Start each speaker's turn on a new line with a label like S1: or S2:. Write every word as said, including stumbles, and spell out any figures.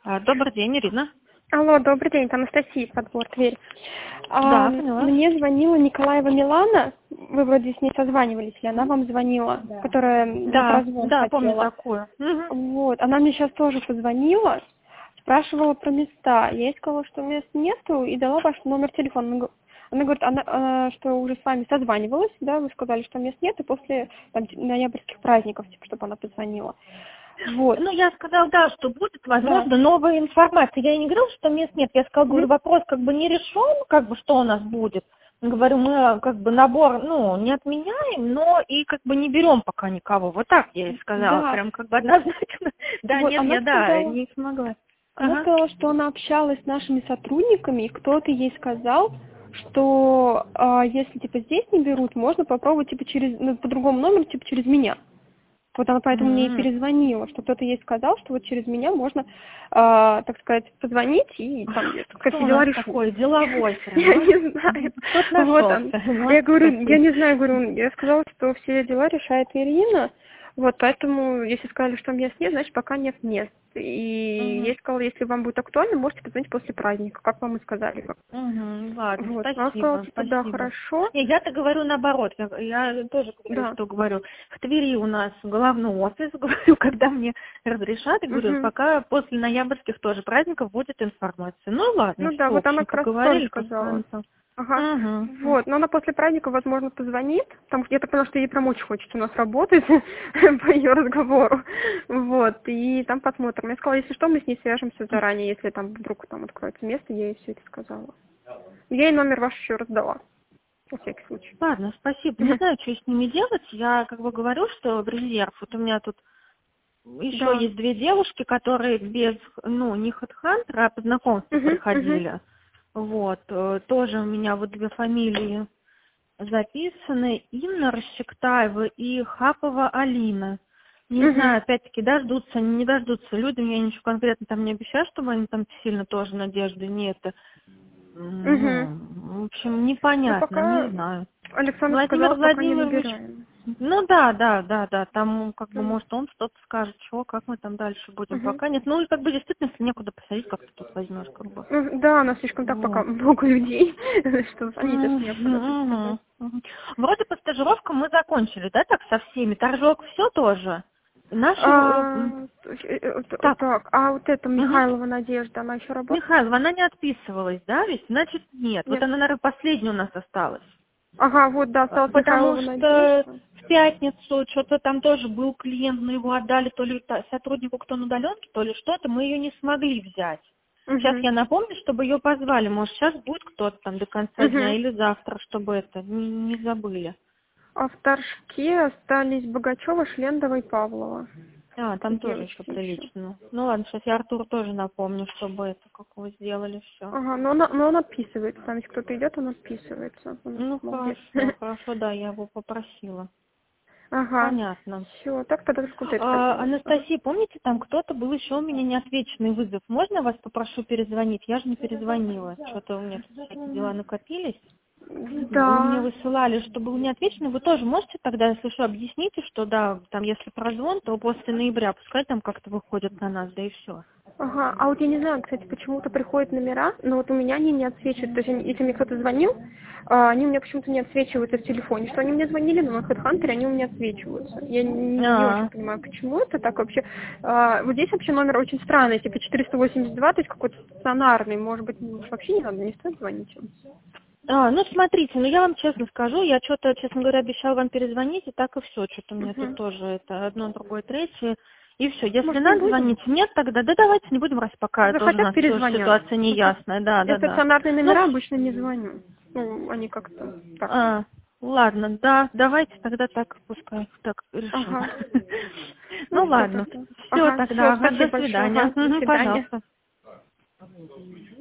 S1: А, Добрый день, Ирина.
S2: Алло, добрый день, это Анастасия, подбор, Тверь.
S1: Да,
S2: А,
S1: поняла.
S2: мне звонила Николаева Милана, вы вроде с ней созванивались, или она вам звонила, которая на
S1: Да,
S2: прозвон
S1: да, помню
S2: хотела.
S1: такое. Мгм.
S2: Вот, она мне сейчас тоже позвонила, спрашивала про места. Я ей сказала, что мест нету, и дала ваш номер телефона. Она го- она говорит, она, она, что уже с вами созванивалась, да, вы сказали, что мест нет, и после там, ноябрьских праздников, типа, чтобы она позвонила. Вот.
S1: Ну, я сказала, да, что будет,
S2: Да.
S1: возможно, новая информация. Я и не говорила, что мест нет. Я сказала, говорю,
S2: Мгм.
S1: вопрос как бы не решен, как бы, что у нас будет. Говорю, мы как бы набор, ну, не отменяем, но и как бы не берем пока никого. Вот так я ей сказала,
S2: Да.
S1: прям как бы однозначно. Да,
S2: Вот,
S1: нет,
S2: она
S1: я, да,
S2: сказала,
S1: не смогла.
S2: Она
S1: Ага.
S2: сказала, что она общалась с нашими сотрудниками, и кто-то ей сказал, что а, если типа здесь не берут, можно попробовать типа через ну, по другому номеру, типа через меня. Вот она поэтому мне и
S1: М.
S2: перезвонила, что кто-то ей сказал, что вот через меня можно, а, так сказать, позвонить и там, так сказать,
S1: Кто
S2: все
S1: у
S2: дела
S1: нас
S2: решу.
S1: такой деловой прям,
S2: Я
S1: а?
S2: не знаю.
S1: Кто-то
S2: Вот он.
S1: нашелся. Вот
S2: Я говорю, я
S1: какой.
S2: не знаю, говорю, я сказала, что все дела решает Ирина. Вот, поэтому, если сказали, что мест нет, значит, пока нет мест. И
S1: Мгм.
S2: я сказала, если вам будет актуально, можете позвонить после праздника, как вам и сказали.
S1: Угу, ладно,
S2: Вот. Она сказала,
S1: спасибо,
S2: типа, да,
S1: спасибо.
S2: хорошо.
S1: Не, я-то говорю наоборот, я, я тоже говорю,
S2: Да.
S1: что говорю, в Твери у нас головной офис, говорю, когда мне разрешат, и говорю,
S2: Угу.
S1: пока после ноябрьских тоже праздников будет информация. Ну ладно,
S2: Ну да,
S1: все, в
S2: вот она
S1: общем,
S2: как раз тоже
S1: поговорили,
S2: сказала.
S1: пускай там.
S2: Ага.
S1: Угу.
S2: Вот, но она после праздника, возможно, позвонит, потому что я так поняла, что ей прям очень хочется у нас работать по ее разговору. Вот, и там посмотрим. Я сказала, если что, мы с ней свяжемся заранее, если там вдруг там откроется место, я ей все это сказала. Я ей номер ваш еще раздала, на всякий случай.
S1: Ладно, спасибо. Не знаю, что с ними делать. Я как бы говорю, что в резерв. Вот у меня тут еще
S2: Да.
S1: есть две девушки, которые без, ну, не хедхантера, а по знакомству
S2: Угу, угу,
S1: приходили. Вот, э, тоже у меня вот две фамилии записаны. Инна Расчектаева и Хапова Алина. Не
S2: угу,
S1: знаю, опять-таки, дождутся, не дождутся люди. Я ничего конкретно там не обещаю, чтобы они там сильно тоже надежды не это.
S2: угу.
S1: Ну, в общем,
S2: Ну,
S1: непонятно, не
S2: пока
S1: знаю.
S2: Александр
S1: Владимир
S2: сказал, пока не
S1: Владимирович,
S2: набираем.
S1: ну да, да, да, да, там как бы
S2: Угу.
S1: может он что-то скажет, что, как мы там дальше будем, пока нет. Ну и как бы действительно, если некуда посадить, как ты тут возьмешь, как бы.
S2: Ну, да, у нас слишком так пока
S1: Вот.
S2: много людей, что звонить аж некуда, так сказать.
S1: Мгм, мгм. Вроде по стажировкам мы закончили, да, так со всеми. Торжок все тоже. Наши, э, м,
S2: А, э, э, т-
S1: так,
S2: так, а вот эта
S1: мгм.
S2: Михайлова Надежда, она еще работает?
S1: Михайлова, она не отписывалась, да, ведь? Значит, нет. Вот
S2: Нет.
S1: она, наверное, последняя у нас осталась.
S2: Ага, вот, да,
S1: А,
S2: осталась
S1: Потому
S2: Михайлова
S1: что
S2: Надежда.
S1: в пятницу что-то там тоже был клиент, мы его отдали то ли та- сотруднику, кто на удаленке, то ли что-то, мы ее не смогли взять. Сейчас
S2: Угу,
S1: я напомню, чтобы ее позвали. Может, сейчас будет кто-то там до конца дня
S2: угу.
S1: или завтра, чтобы это не, не забыли.
S2: А в Торжке остались Богачева, Шлендова и Павлова.
S1: А, там тоже еще
S2: Девочки еще.
S1: прилично. Ну ладно, сейчас я Артуру тоже напомню, чтобы это, как вы сделали все.
S2: Ага, но он, но он отписывается. Там, если кто-то идет, он отписывается. Он
S1: Ну
S2: молодец.
S1: хорошо, хорошо, да, я его попросила.
S2: Ага.
S1: Понятно.
S2: Все, так тогда только вот это
S1: А,
S2: хотелось. Ага.
S1: Анастасия, помните, там кто-то был еще у меня неотвеченный вызов. Можно я вас попрошу перезвонить? Я же не перезвонила. Что-то у меня тут всякие дела накопились. Вы мне
S2: Да.
S1: высылали, что был неотвеченный. Вы тоже можете тогда, если что, объясните, что да, там если прозвон, то после ноября пускай там как-то выходят на нас, да и все.
S2: Ага, а вот я не знаю, кстати, почему-то приходят номера, но вот у меня они не отсвечивают. То есть они- если мне кто-то звонил, а, они у меня почему-то не отсвечиваются в телефоне. Что они мне звонили, но на HeadHunter они у меня отсвечиваются. Я не, не очень
S1: А,
S2: понимаю, почему это так вообще. А, вот здесь вообще номер очень странный, типа четыреста восемьдесят два, то есть какой-то стационарный. Может быть, вообще не надо, не стоит звонить им.
S1: а, ну смотрите, ну я вам честно скажу, я что-то, честно говоря, обещала вам перезвонить, и так и все. Что-то у меня тут
S2: Угу.
S1: тоже это одно, другое, третье. И все. Если
S2: Может, не
S1: надо
S2: будем?
S1: звонить, нет, тогда да давайте не будем, раз пока тоже у
S2: Захотят,
S1: нас тоже
S2: перезвонят.
S1: ситуация
S2: Ну, как
S1: неясная. Да,
S2: я
S1: да, да.
S2: стационарные
S1: Ну,
S2: номера обычно не звоню. Ну, они как-то так.
S1: а, ладно, да, давайте тогда так, пускай так решим.
S2: Ага. Ну
S1: Ну
S2: все
S1: ладно.
S2: тогда.
S1: Все
S2: Ага,
S1: тогда,
S2: все,
S1: ага,
S2: спасибо
S1: до
S2: большое.
S1: свидания.
S2: Ага, до
S1: Мгм,
S2: свидания.
S1: пожалуйста.